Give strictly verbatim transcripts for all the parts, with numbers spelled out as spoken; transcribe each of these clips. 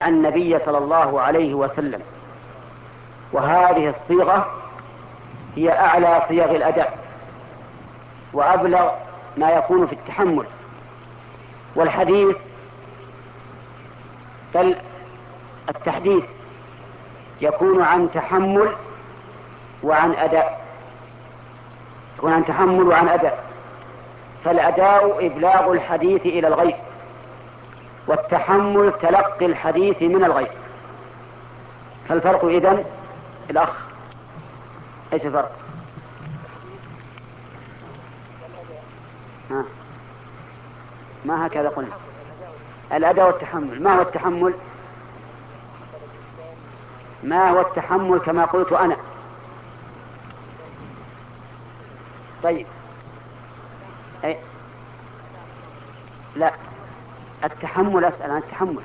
النبي صلى الله عليه وسلم. وهذه الصيغة هي أعلى صيغ الأداء وأبلغ ما يكون في التحمل. والحديث بل التحديث يكون عن تحمل وعن أداء يكون عن تحمل وعن أداء فالأداء إبلاغ الحديث إلى الغير، والتحمل تلقي الحديث من الغير. فالفرق إذن الأخ إيش الفرق؟ ها. ما هكذا قلنا الأداء والتحمل. ما هو التحمل؟ ما هو التحمل كما قلت أنا؟ طيب أي لا، التحمل أسأل عن التحمل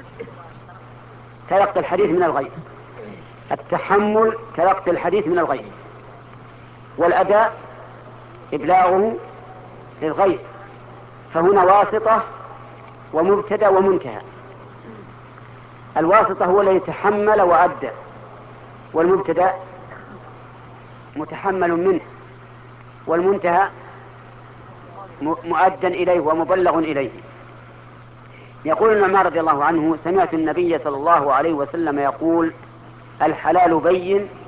تلقي الحديث من الغير. التحمل تلقي الحديث من الغير، والأداء إبلاغه للغير. فهنا واسطة ومبتدأ ومنتهى. الواسطة هو الذي تحمل وأدى، والمبتدأ متحمل منه، والمنتهى مؤدى إليه ومبلغ إليه. يقول النعمان رضي الله عنه: سمعت النبي صلى الله عليه وسلم يقول: الحلال بين